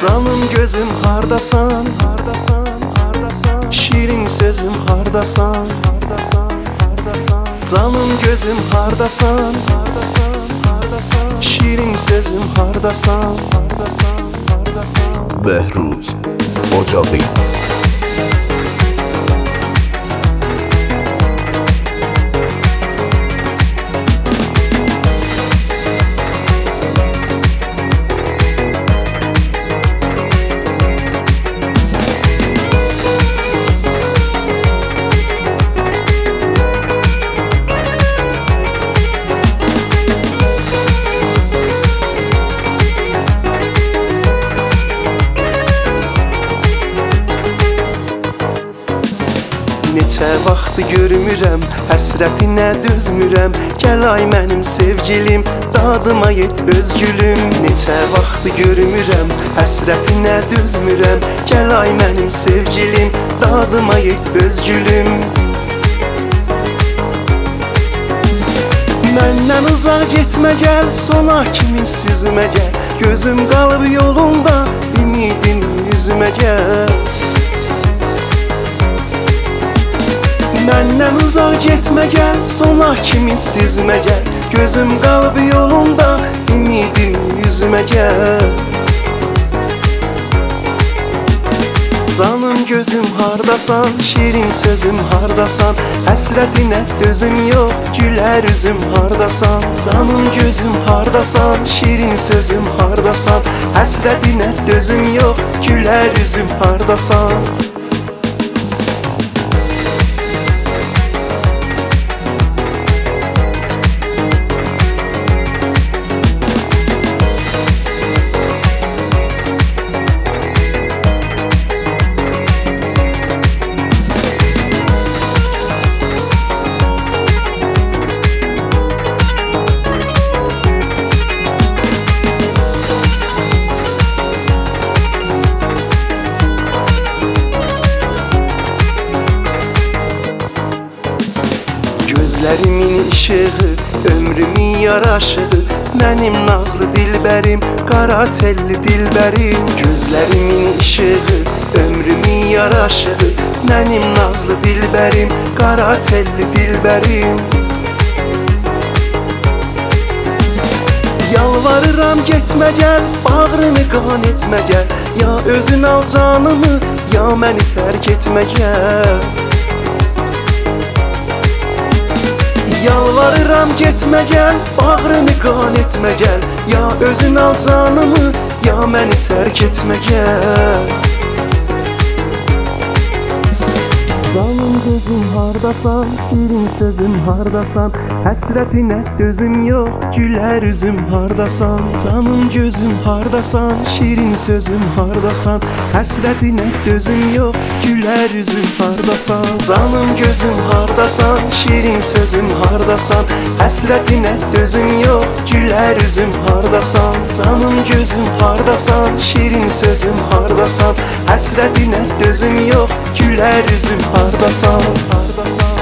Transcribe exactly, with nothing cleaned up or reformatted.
Canım gözüm hardasan, hardasan, hardasan. Şirin sözüm hardasan, hardasan, hardasan. Canım gözüm hardasan, hardasan, hardasan. Şirin sözüm hardasan, hardasan, hardasan. Bəhruz Ocağı. Neçə vaxt görmürəm, həsrətinə dözmürəm. Gəl ay mənim sevgilim, dadıma yet öz gülüm. Neçə vaxt görmürəm, həsrətinə dözmürəm. Gəl ay mənim sevgilim, dadıma yet öz gülüm. Məndən uzaq getmə gəl, sona kimi süzmə gəl. Gözüm qalıb yolunda, ümidim üzümə gəl. Məndən uzaq getmə gəl, sona kimi süzmə gəl. Gözüm qalıb yolunda, ümidim yüzümə gəl. Canım gözüm hardasan, şirin sözüm hardasan. Həsrətinə dözüm yox, gülər üzüm hardasan. Canım gözüm hardasan, şirin sözüm hardasan. Həsrətinə dözüm yox, gülər üzüm hardasan. Gözlərimin işığı, ömrümün yaraşığı. Mənim nazlı dilbərim, qara telli dilbərim. Gözlərimin işığı, ömrümün yaraşığı. Mənim nazlı dilbərim, qara telli dilbərim. Yalvarıram getmə gəl, bağrını qan etmə gəl. Ya özün al canımı, ya məni tərk etmə gəl. Yalvarıram getmə gəl, bağrını qan etmə gəl. Ya özün al canımı, ya məni tərk etmə gəl. Canım gözüm hardasan, şirin sözüm hardasan. Həsrətinə dözüm yox, gülər üzüm hardasan. Canım gözüm hardasan, şirin sözüm hardasan. Həsrətinə dözüm yox, gülər üzüm hardasan. Canım gözüm hardasan, şirin sözüm hardasan. Həsrətinə dözüm yox, gülər üzüm hardasan. Canım gözüm hardasan, şirin sözüm hardasan. Həsrətinə dözüm yox, gülər üzüm hardasan, hardasan.